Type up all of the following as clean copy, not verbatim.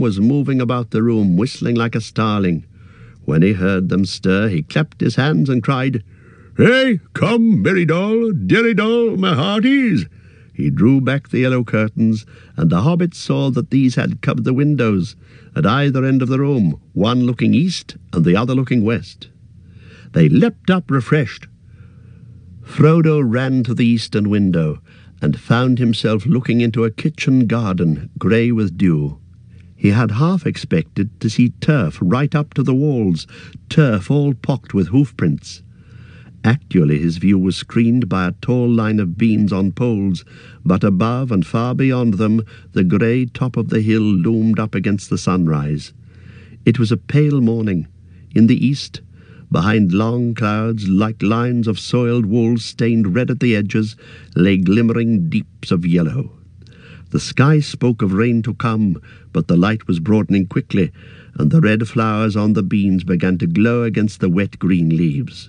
was moving about the room, whistling like a starling. When he heard them stir, he clapped his hands and cried, "Hey, come, merry doll, dearie doll, my hearties!" He drew back the yellow curtains, and the hobbits saw that these had covered the windows at either end of the room, one looking east and the other looking west. They leapt up refreshed. Frodo ran to the eastern window and found himself looking into a kitchen garden, grey with dew. He had half expected to see turf right up to the walls, turf all pocked with hoofprints. Actually, his view was screened by a tall line of beams on poles, but above and far beyond them, the grey top of the hill loomed up against the sunrise. It was a pale morning. In the east, behind long clouds like lines of soiled wool stained red at the edges, lay glimmering deeps of yellow. The sky spoke of rain to come, but the light was broadening quickly, and the red flowers on the beans began to glow against the wet green leaves.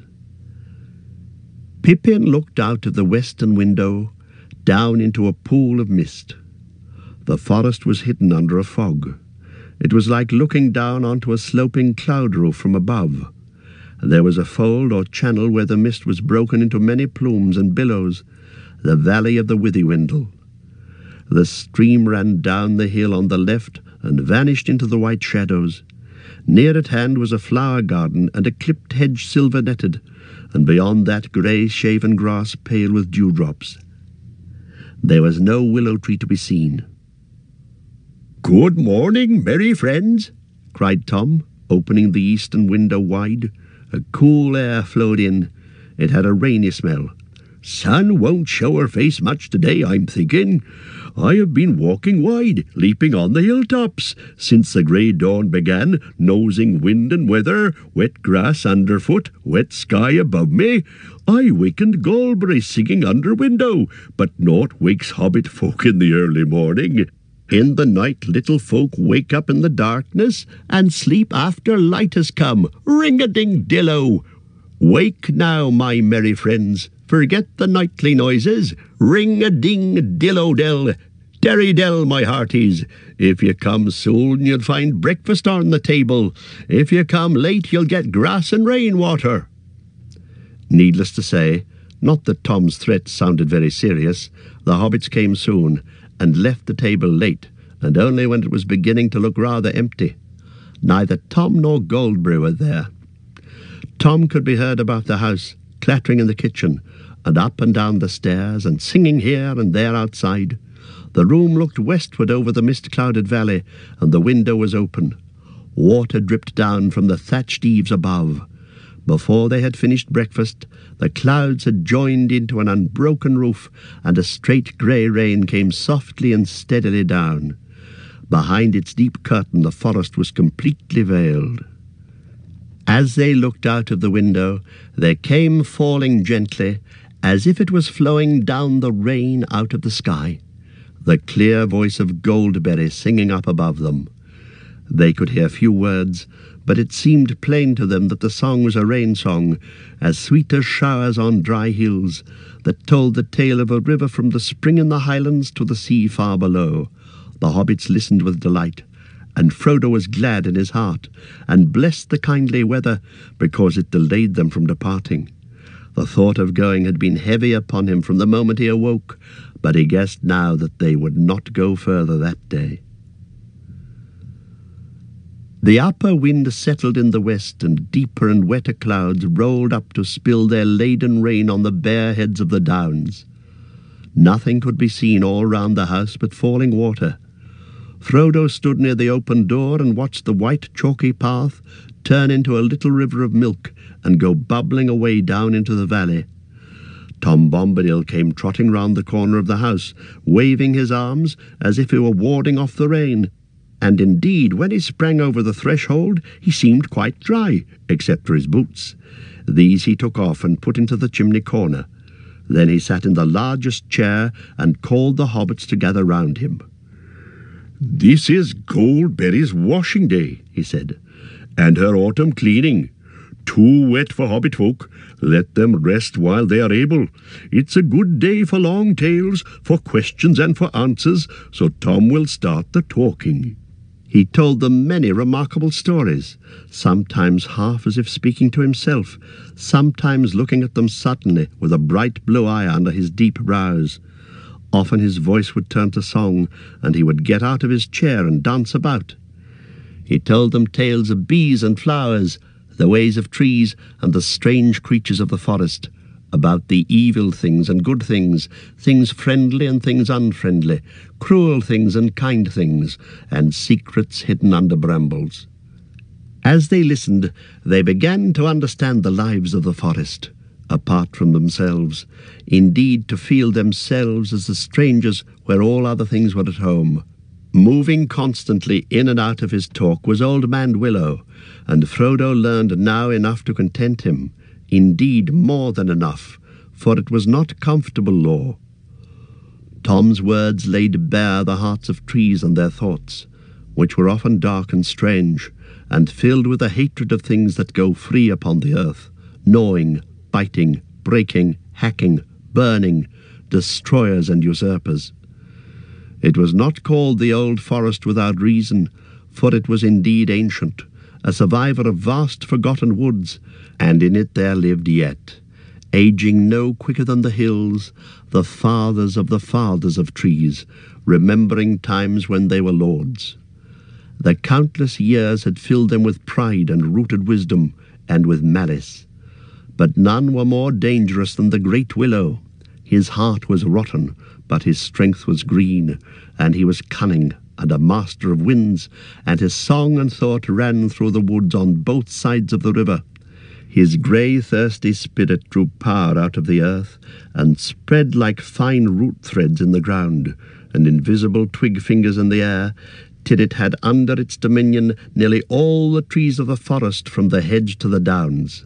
Pippin looked out of the western window, down into a pool of mist. The forest was hidden under a fog. It was like looking down onto a sloping cloud roof from above. There was a fold or channel where the mist was broken into many plumes and billows, the valley of the Withywindle. The stream ran down the hill on the left and vanished into the white shadows. Near at hand was a flower garden and a clipped hedge silver-netted, and beyond that grey-shaven grass pale with dewdrops. There was no willow tree to be seen. "Good morning, merry friends," cried Tom, opening the eastern window wide. A cool air flowed in. It had a rainy smell. "Sun won't show her face much today, I'm thinking. I have been walking wide, leaping on the hilltops, since the grey dawn began, nosing wind and weather, wet grass underfoot, wet sky above me. I wakened Goldberry singing under window, but naught wakes hobbit folk in the early morning. In the night little folk wake up in the darkness, and sleep after light has come. Ring-a-ding-dillo! Wake now, my merry friends. Forget the nightly noises. Ring-a-ding-dillo-dell. Derry-dell, my hearties. If you come soon, you'll find breakfast on the table. If you come late, you'll get grass and rainwater." Needless to say, not that Tom's threat sounded very serious, the hobbits came soon, and left the table late, and only when it was beginning to look rather empty. Neither Tom nor Goldberry were there. Tom could be heard about the house, clattering in the kitchen, and up and down the stairs, and singing here and there outside. The room looked westward over the mist-clouded valley, and the window was open. Water dripped down from the thatched eaves above. Before they had finished breakfast, the clouds had joined into an unbroken roof, and a straight grey rain came softly and steadily down. Behind its deep curtain the forest was completely veiled. As they looked out of the window, there came falling gently, as if it was flowing down the rain out of the sky, the clear voice of Goldberry singing up above them. They could hear few words, but it seemed plain to them that the song was a rain song, as sweet as showers on dry hills, that told the tale of a river from the spring in the highlands to the sea far below. The hobbits listened with delight, and Frodo was glad in his heart, and blessed the kindly weather, because it delayed them from departing. The thought of going had been heavy upon him from the moment he awoke, but he guessed now that they would not go further that day. The upper wind settled in the west, and deeper and wetter clouds rolled up to spill their laden rain on the bare heads of the downs. Nothing could be seen all round the house but falling water. Frodo stood near the open door and watched the white chalky path turn into a little river of milk and go bubbling away down into the valley. Tom Bombadil came trotting round the corner of the house, waving his arms as if he were warding off the rain. And indeed, when he sprang over the threshold, he seemed quite dry, except for his boots. These he took off and put into the chimney corner. Then he sat in the largest chair and called the hobbits to gather round him. "This is Goldberry's washing day," he said, "and her autumn cleaning. Too wet for hobbit folk. Let them rest while they are able. It's a good day for long tales, for questions and for answers, so Tom will start the talking." He told them many remarkable stories, sometimes half as if speaking to himself, sometimes looking at them suddenly with a bright blue eye under his deep brows. Often his voice would turn to song, and he would get out of his chair and dance about. He told them tales of bees and flowers, the ways of trees, and the strange creatures of the forest, about the evil things and good things, things friendly and things unfriendly, cruel things and kind things, and secrets hidden under brambles. As they listened, they began to understand the lives of the forest, apart from themselves, indeed to feel themselves as the strangers where all other things were at home. Moving constantly in and out of his talk was Old Man Willow, and Frodo learned now enough to content him, indeed more than enough, for it was not comfortable lore. Tom's words laid bare the hearts of trees and their thoughts, which were often dark and strange, and filled with a hatred of things that go free upon the earth, gnawing, biting, breaking, hacking, burning, destroyers and usurpers. It was not called the Old Forest without reason, for it was indeed ancient, a survivor of vast forgotten woods, and in it there lived yet, aging no quicker than the hills, the fathers of trees, remembering times when they were lords. The countless years had filled them with pride and rooted wisdom, and with malice. But none were more dangerous than the great willow. His heart was rotten, but his strength was green, and he was cunning and a master of winds, and his song and thought ran through the woods on both sides of the river. His grey, thirsty spirit drew power out of the earth, and spread like fine root threads in the ground, and invisible twig fingers in the air, till it had under its dominion nearly all the trees of the forest from the hedge to the downs.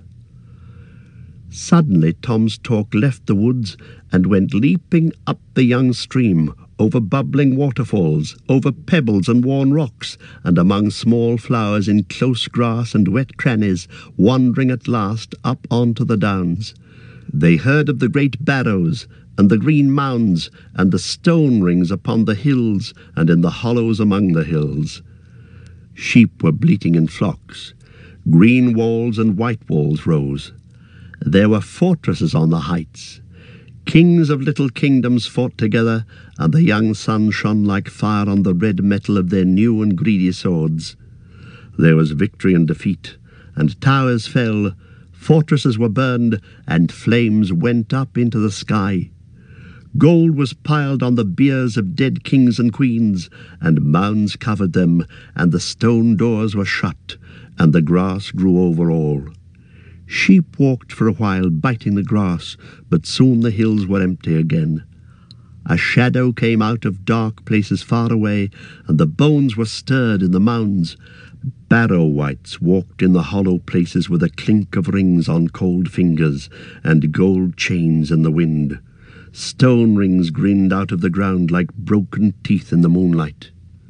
Suddenly Tom's talk left the woods and went leaping up the young stream, over bubbling waterfalls, over pebbles and worn rocks, and among small flowers in close grass and wet crannies, wandering at last up onto the downs. They heard of the great barrows, and the green mounds, and the stone rings upon the hills, and in the hollows among the hills. Sheep were bleating in flocks. Green walls and white walls rose. There were fortresses on the heights. Kings of little kingdoms fought together, and the young sun shone like fire on the red metal of their new and greedy swords. There was victory and defeat, and towers fell, fortresses were burned, and flames went up into the sky. Gold was piled on the biers of dead kings and queens, and mounds covered them, and the stone doors were shut, and the grass grew over all. Sheep walked for a while, biting the grass, but soon the hills were empty again. A shadow came out of dark places far away, and the bones were stirred in the mounds. Barrow wights walked in the hollow places with a clink of rings on cold fingers, and gold chains in the wind. Stone rings grinned out of the ground like broken teeth in the moonlight.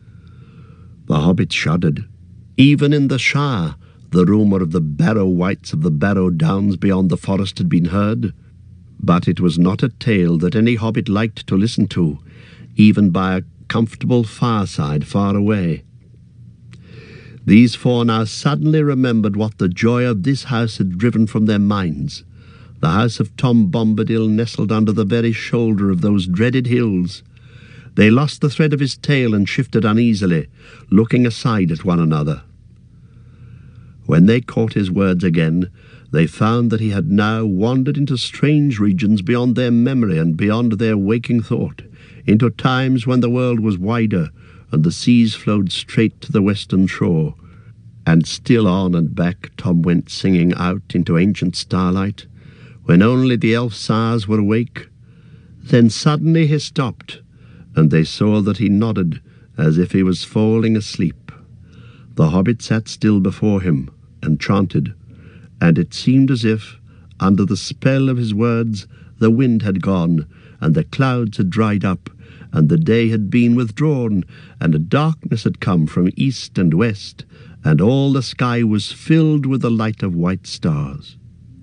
The hobbits shuddered. Even in the Shire, the rumour of the Barrow wights of the Barrow Downs beyond the forest had been heard, but it was not a tale that any hobbit liked to listen to, even by a comfortable fireside far away. These four now suddenly remembered what the joy of this house had driven from their minds. The house of Tom Bombadil nestled under the very shoulder of those dreaded hills. They lost the thread of his tale and shifted uneasily, looking aside at one another. When they caught his words again, they found that he had now wandered into strange regions beyond their memory and beyond their waking thought, into times when the world was wider and the seas flowed straight to the western shore. And still on and back Tom went singing out into ancient starlight, when only the elf sires were awake. Then suddenly he stopped, and they saw that he nodded as if he was falling asleep. The hobbit sat still before him and chanted, and it seemed as if, under the spell of his words, the wind had gone, and the clouds had dried up, and the day had been withdrawn, and a darkness had come from east and west, and all the sky was filled with the light of white stars.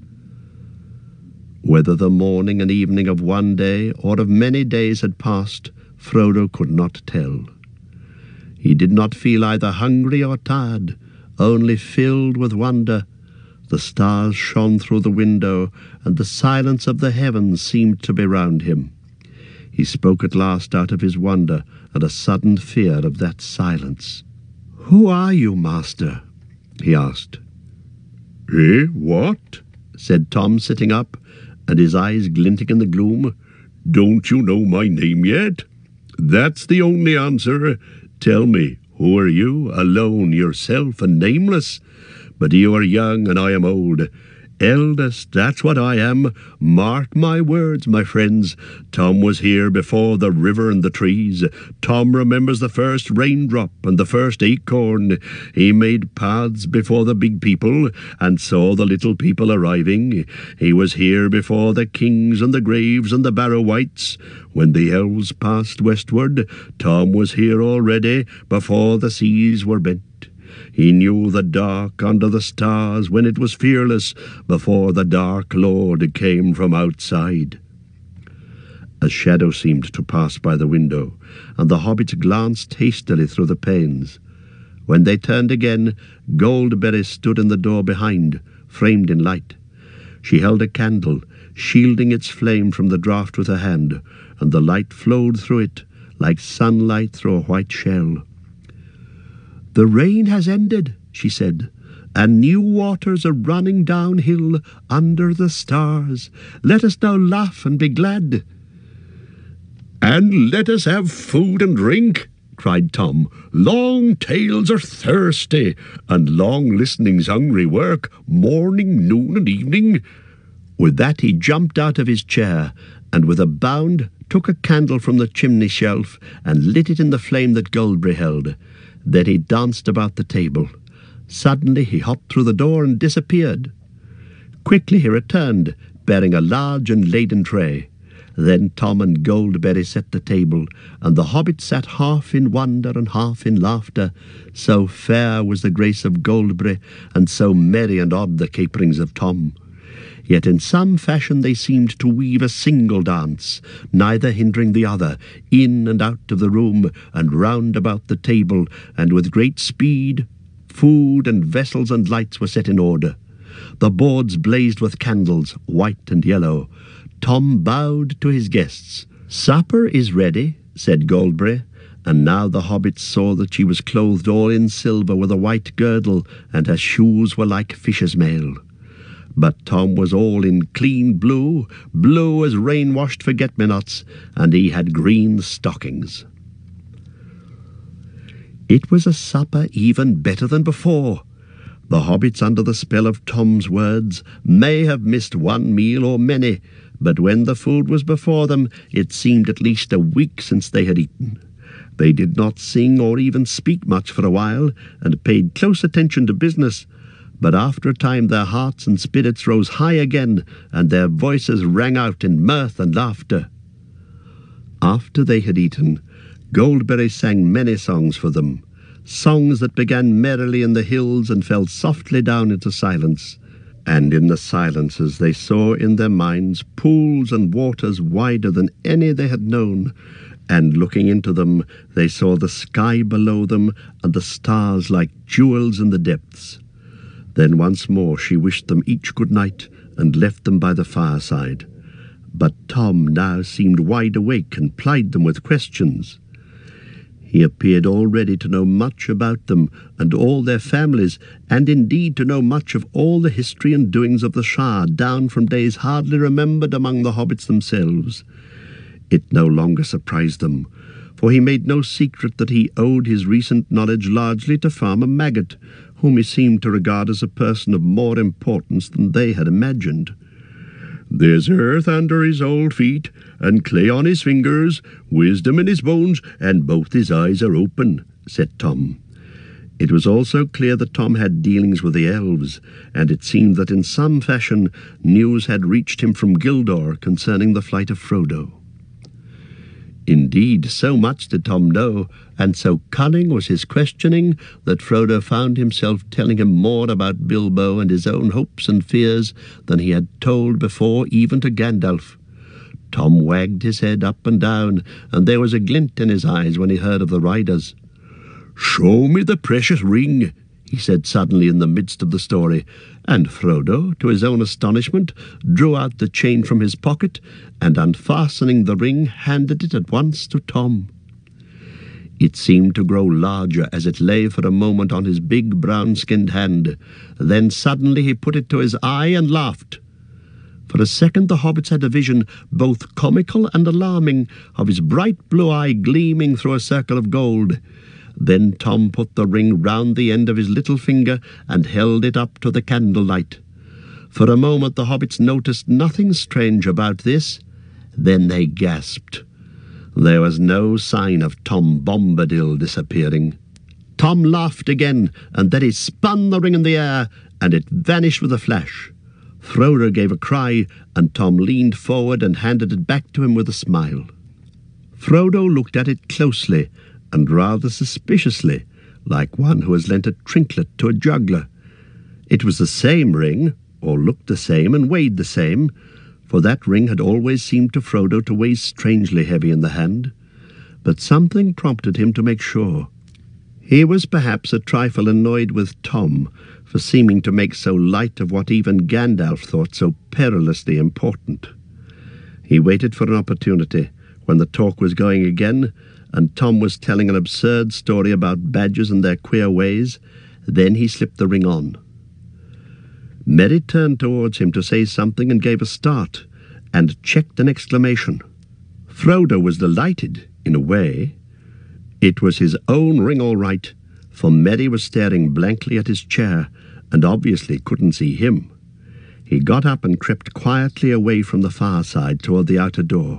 Whether the morning and evening of one day or of many days had passed, Frodo could not tell. He did not feel either hungry or tired, only filled with wonder. The stars shone through the window, and the silence of the heavens seemed to be round him. He spoke at last out of his wonder and a sudden fear of that silence. "Who are you, master?" he asked. "Eh, what?" said Tom, sitting up, and his eyes glinting in the gloom. "Don't you know my name yet? That's the only answer. Tell me, who are you, alone, yourself, and nameless? But you are young, and I am old. Eldest, that's what I am. Mark my words, my friends. Tom was here before the river and the trees. Tom remembers the first raindrop and the first acorn. He made paths before the big people and saw the little people arriving. He was here before the kings and the graves and the Barrow-wights. When the elves passed westward, Tom was here already before the seas were bent. He knew the dark under the stars when it was fearless, before the dark lord came from outside." A shadow seemed to pass by the window, and the hobbits glanced hastily through the panes. When they turned again, Goldberry stood in the door behind, framed in light. She held a candle, shielding its flame from the draught with her hand, and the light flowed through it like sunlight through a white shell. "The rain has ended," she said, "and new waters are running downhill under the stars. Let us now laugh and be glad." "And let us have food and drink," cried Tom. "Long tales are thirsty, and long listening's hungry work, morning, noon, and evening." With that he jumped out of his chair, and with a bound took a candle from the chimney shelf and lit it in the flame that Goldberry held. Then he danced about the table. Suddenly he hopped through the door and disappeared. Quickly he returned, bearing a large and laden tray. Then Tom and Goldberry set the table, and the hobbit sat half in wonder and half in laughter. So fair was the grace of Goldberry, and so merry and odd the caperings of Tom. Yet in some fashion they seemed to weave a single dance, neither hindering the other, in and out of the room, and round about the table, and with great speed food and vessels and lights were set in order. The boards blazed with candles, white and yellow. Tom bowed to his guests. "Supper is ready," said Goldberry, and now the hobbits saw that she was clothed all in silver with a white girdle, and her shoes were like fishes' mail. But Tom was all in clean blue, blue as rain-washed forget-me-nots, and he had green stockings. It was a supper even better than before. The hobbits, under the spell of Tom's words, may have missed one meal or many, but when the food was before them, it seemed at least a week since they had eaten. They did not sing or even speak much for a while, and paid close attention to business. But after a time their hearts and spirits rose high again, and their voices rang out in mirth and laughter. After they had eaten, Goldberry sang many songs for them, songs that began merrily in the hills and fell softly down into silence. And in the silences they saw in their minds pools and waters wider than any they had known, and looking into them they saw the sky below them and the stars like jewels in the depths. Then once more she wished them each good night and left them by the fireside. But Tom now seemed wide awake and plied them with questions. He appeared already to know much about them and all their families, and indeed to know much of all the history and doings of the Shire, down from days hardly remembered among the hobbits themselves. It no longer surprised them, for he made no secret that he owed his recent knowledge largely to Farmer Maggot, whom he seemed to regard as a person of more importance than they had imagined. "There's earth under his old feet, and clay on his fingers, wisdom in his bones, and both his eyes are open," said Tom. It was also clear that Tom had dealings with the elves, and it seemed that in some fashion news had reached him from Gildor concerning the flight of Frodo. Indeed, so much did Tom know, and so cunning was his questioning, that Frodo found himself telling him more about Bilbo and his own hopes and fears than he had told before even to Gandalf. Tom wagged his head up and down, and there was a glint in his eyes when he heard of the riders. "Show me the precious ring," he said suddenly in the midst of the story, and Frodo, to his own astonishment, drew out the chain from his pocket, and unfastening the ring, handed it at once to Tom. It seemed to grow larger as it lay for a moment on his big brown-skinned hand. Then suddenly he put it to his eye and laughed. For a second the hobbits had a vision, both comical and alarming, of his bright blue eye gleaming through a circle of gold. Then Tom put the ring round the end of his little finger and held it up to the candlelight. For a moment the hobbits noticed nothing strange about this. Then they gasped. There was no sign of Tom Bombadil disappearing. Tom laughed again, and then he spun the ring in the air, and it vanished with a flash. Frodo gave a cry, and Tom leaned forward and handed it back to him with a smile. Frodo looked at it closely, and rather suspiciously, like one who has lent a trinket to a juggler. It was the same ring, or looked the same and weighed the same, for that ring had always seemed to Frodo to weigh strangely heavy in the hand. But something prompted him to make sure. He was perhaps a trifle annoyed with Tom for seeming to make so light of what even Gandalf thought so perilously important. He waited for an opportunity, when the talk was going again, and Tom was telling an absurd story about badgers and their queer ways. Then he slipped the ring on. Merry turned towards him to say something and gave a start, and checked an exclamation. Frodo was delighted, in a way. It was his own ring all right, for Merry was staring blankly at his chair, and obviously couldn't see him. He got up and crept quietly away from the far side toward the outer door.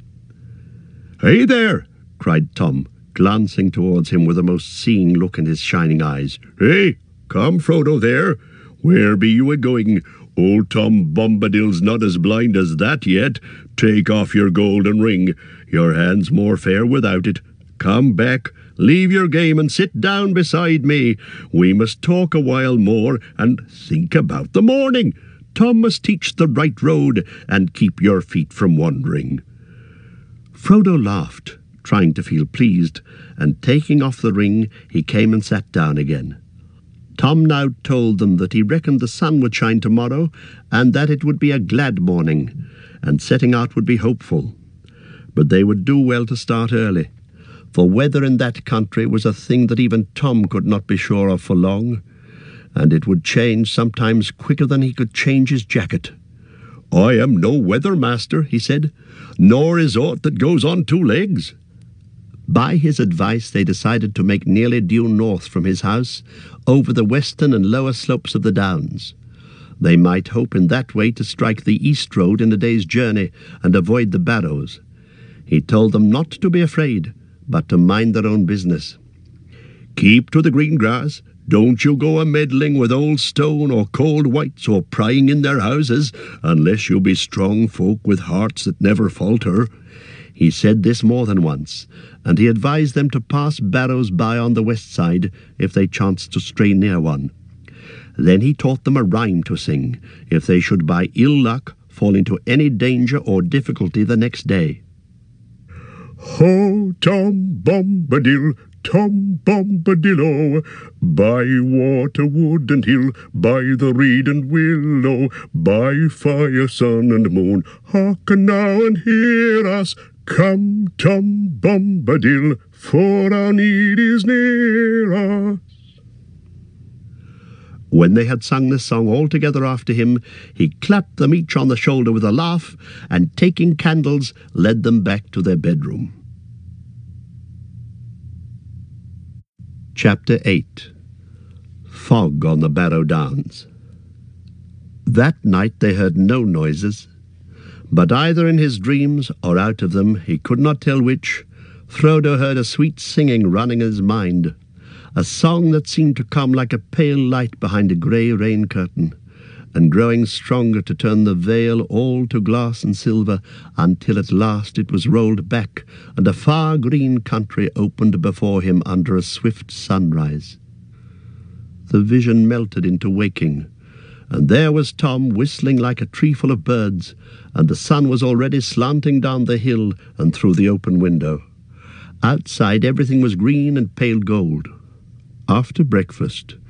"Hey there!" cried Tom, glancing towards him with a most seeing look in his shining eyes. "Hey, come, Frodo, there! Where be you a-going? Old Tom Bombadil's not as blind as that yet. Take off your golden ring. Your hand's more fair without it. Come back, leave your game and sit down beside me. We must talk a while more and think about the morning. Tom must teach the right road and keep your feet from wandering." Frodo laughed, trying to feel pleased, and taking off the ring, he came and sat down again. Tom now told them that he reckoned the sun would shine tomorrow, and that it would be a glad morning, and setting out would be hopeful. But they would do well to start early, for weather in that country was a thing that even Tom could not be sure of for long, and it would change sometimes quicker than he could change his jacket. "I am no weather master," he said, "nor is aught that goes on two legs." By his advice they decided to make nearly due north from his house, over the western and lower slopes of the downs. They might hope in that way to strike the east road in a day's journey and avoid the barrows. He told them not to be afraid, but to mind their own business. "Keep to the green grass. Don't you go a-meddling with old stone or cold whites or prying in their houses, unless you be strong folk with hearts that never falter." He said this more than once, and he advised them to pass barrows by on the west side if they chanced to stray near one. Then he taught them a rhyme to sing, if they should by ill luck fall into any danger or difficulty the next day. "Ho, Tom Bombadil, Tom Bombadil-o, by water, wood and hill, by the reed and willow, by fire, sun and moon, hearken now and hear us. Come, Tom Bombadil, for our need is near us." When they had sung this song all together after him, he clapped them each on the shoulder with a laugh, and taking candles, led them back to their bedroom. Chapter 8. Fog on the Barrow Downs. That night they heard no noises, but either in his dreams or out of them, he could not tell which, Frodo heard a sweet singing running in his mind, a song that seemed to come like a pale light behind a grey rain curtain, and growing stronger to turn the veil all to glass and silver, until at last it was rolled back, and a far green country opened before him under a swift sunrise. The vision melted into waking, and there was Tom whistling like a tree full of birds, and the sun was already slanting down the hill and through the open window. Outside everything was green and pale gold. After breakfast,